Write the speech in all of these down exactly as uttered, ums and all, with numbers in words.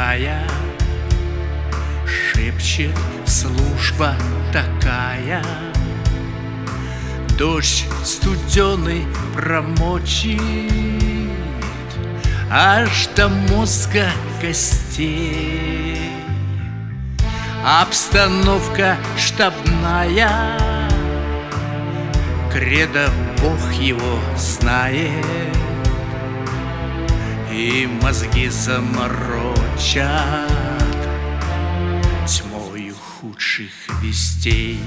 такая, шепчет служба такая. Дождь студеный промочит аж до мозга костей. Обстановка штабная, кредо Бог его знает, и мозги заморочат тьмою худших вестей.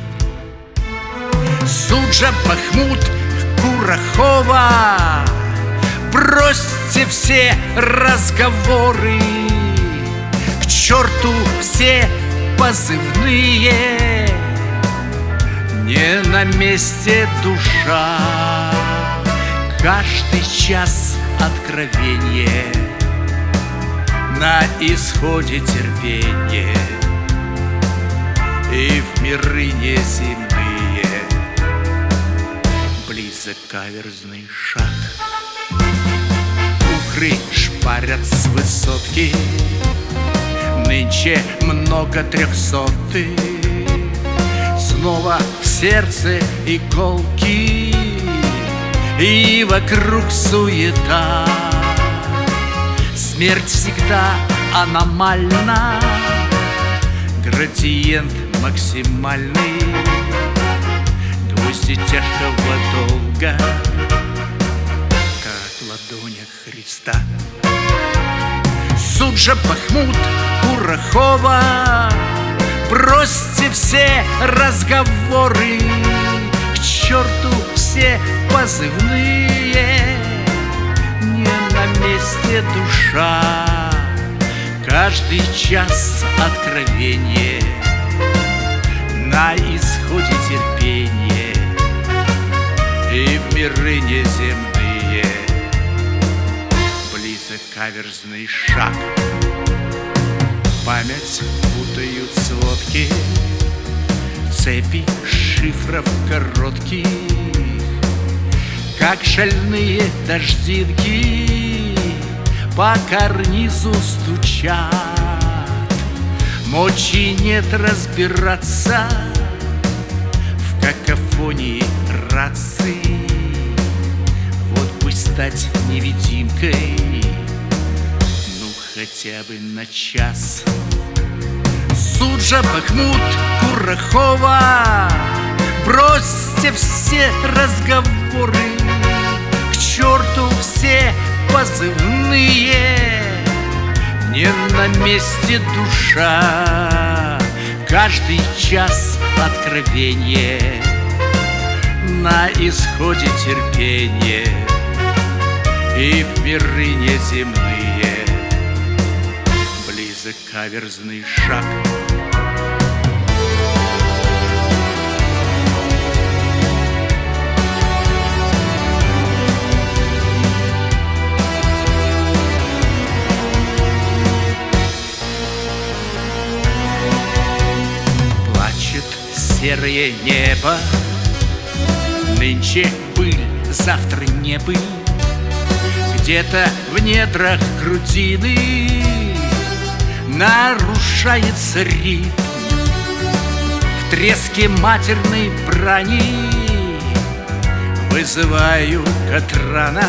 Суджа, Бахмут, Курахова, бросьте все разговоры, к черту все позывные, не на месте душа. Каждый час откровение, на исходе терпение, и в миры неземные близок каверзный шаг. Укры шпарят с высотки, нынче много трехсотых. Снова в сердце иголки, и вокруг суета. Смерть всегда аномальна, градиент максимальный, гвозди тяжкого долга, как в ладонях Христа. Суджа, Бахмут, Курахова, бросьте все разговоры, к черту все позывные, не на месте душа. Каждый час откровение, на исходе терпение, и в миры неземные близок каверзный шаг. Память путают сводки, цепи шифров коротких, как шальные дождинки по карнизу стучат. Мочи нет разбираться в какофонии рации. Вот бы стать невидимкой, ну хотя бы на час. Суджа, Бахмут, Курахова, бросьте все разговоры, к черту все позывные, не на месте душа. Каждый час откровение, на исходе терпение, и в миры неземные близок каверзный шаг. Серое небо, нынче пыль, завтра не пыль. Где-то в недрах грудины нарушается ритм. В треске матерной брани вызываю Катрана,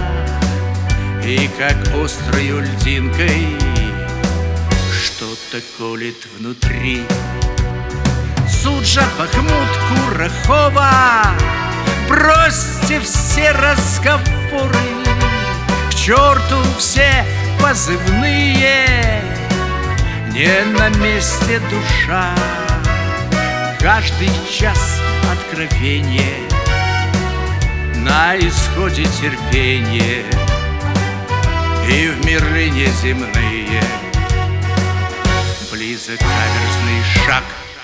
и как острою льдинкой что-то колет внутри. Суджа, Бахмут, Курахова, бросьте все разговоры, к черту все позывные, не на месте душа. Каждый час откровение, на исходе терпение, и в миры неземные близок каверзный шаг.